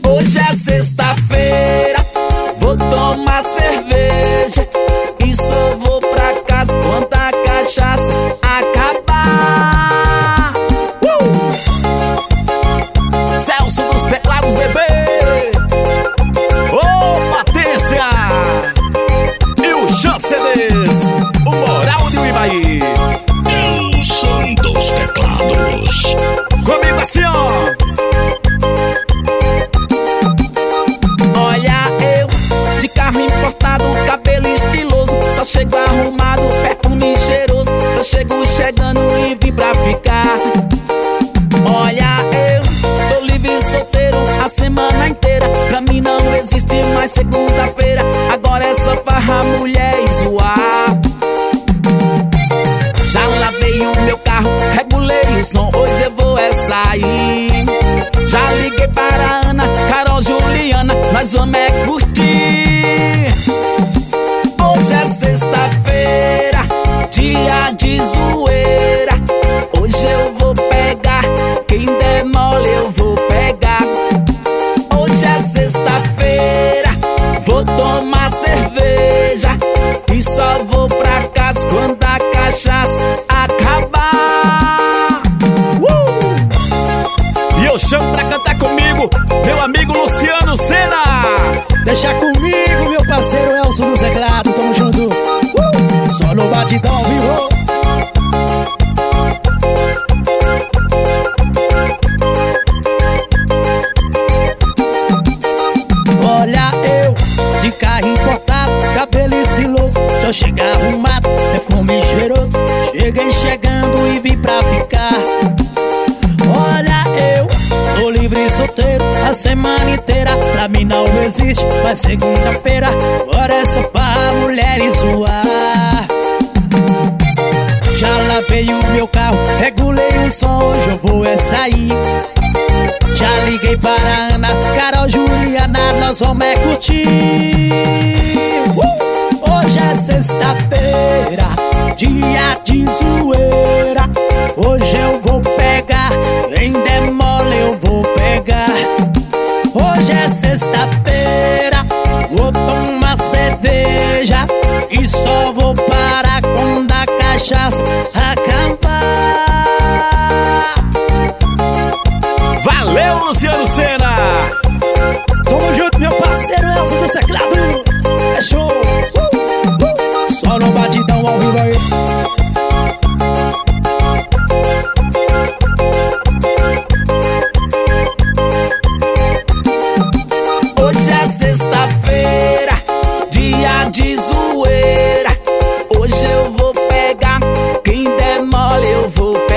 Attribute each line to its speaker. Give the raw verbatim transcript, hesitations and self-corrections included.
Speaker 1: Hoje é sexta-feira, vou tomar cerveja e só vou pra casa quando a cachaça acabar. uh! Celso dos teclados, bebê. Ô, potência! E o Chanceles, o Moral de Ibaí.
Speaker 2: Wilson dos teclados.
Speaker 1: Comigo assim, ó. Olha eu, de carro importado, cabelo estiloso, só chego arrumado, perfume cheiroso. Eu chego chegando e vim pra ficar. Olha eu, tô livre e solteiro a semana inteira. Pra mim não existe mais segunda-feira. Agora é só farra, mulher e zoar. Já lavei o meu carro, regulei o som, hoje eu vou é sair. Já liguei para a Ana, Carol, Juliana, nós vamos é curtir. Hoje é sexta-feira, dia de zoeira. Hoje eu vou pegar, quem der mole eu vou pegar. Hoje é sexta-feira, vou tomar cerveja e só vou pra casa quando a cachaça acabar. uh! E eu chamo pra cantar comigo meu amigo Luciano Sena.
Speaker 3: Deixa comigo, meu parceiro Elcio do teclado, tamo junto. uh! Só no batidão, viu? Olha eu, de carro importado, cabelo estiloso, só chegar arrumado, perfume cheiroso. Cheguei chegando e vim pra ficar. Olha eu, tô livre e solteiro a semana inteira. Pra mim não existe mais segunda-feira. Agora é só pra mulher e zoar. Já lavei o meu carro, regulei o som, hoje eu vou é sair. Já liguei para a Ana, Carol, Juliana, nós vamos é curtir. uh! Hoje é sexta-feira, dia de zoeira. Hoje eu vou pegar, quem der mole eu vou pegar. Hoje é sexta-feira, vou tomar cerveja e só vou parar quando a cachaça acabar.
Speaker 1: Valeu, Luciano Sena.
Speaker 3: Tamo junto, meu parceiro Elcio do teclado. É show. uh, uh. Só no batidão ao vivo aí.
Speaker 1: Hoje é sexta-feira, dia de zoeira. Hoje eu vou pegar, quem der mole eu vou pegar.